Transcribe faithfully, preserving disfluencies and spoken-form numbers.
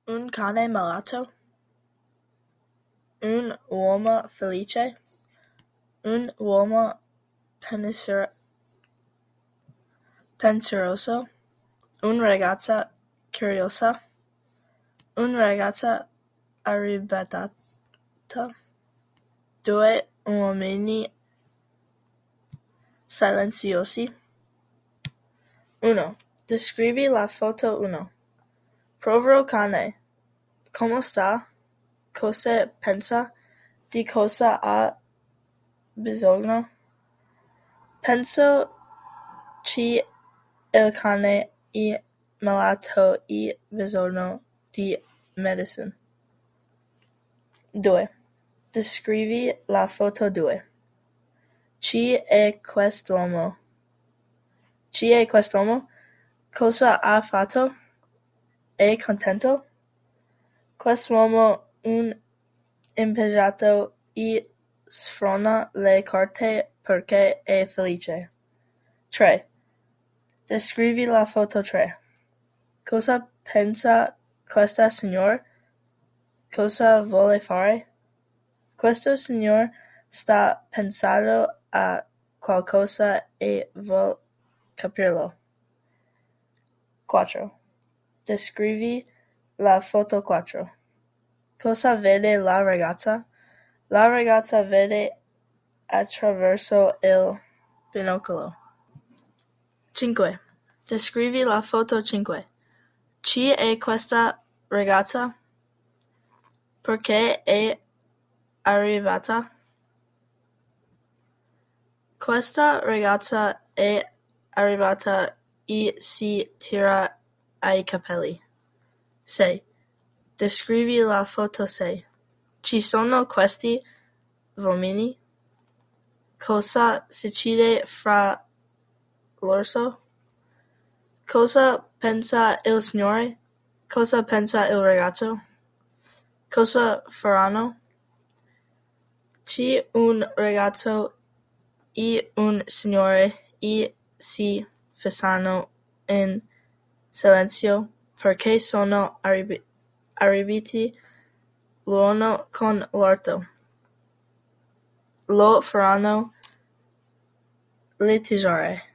Un cane malato, un uomo felice, un uomo penser- pensieroso, una ragazza curiosa, una ragazza arrabbiata, due uomini silenziosi. uno. Descrivi la foto uno. Povero cane, come sta? Cosa pensa? Di cosa ha bisogno? Penso che il cane è malato e bisogno di medicine. due. Descrivi la foto due. Chi è quest'uomo? Chi è quest'uomo? Cosa ha fatto? È contento? Quest'uomo un impegnato e sfrona le carte perché è felice. tre. Descrivi la foto tre. Cosa pensa questa signora? Cosa vuole fare? Questo signor sta pensando a qualcosa e vuol capirlo. quattro. Descrivi la foto quattro. Cosa vede la ragazza? La ragazza vede attraverso il binocolo. cinque. Descrivi la foto cinque. Chi è questa ragazza? Perché è arrivata? Questa ragazza è arrivata e si tira ai capelli. sei. Descrivi la foto sei. Ci sono questi uomini? Cosa succede fra loro? Cosa pensa il signore? Cosa pensa il ragazzo? Cosa faranno? C'è un ragazzo e un signore e si fissano in silenzio perché sono arrivi- arrivati l'uno con l'altro. Lo faranno litigare.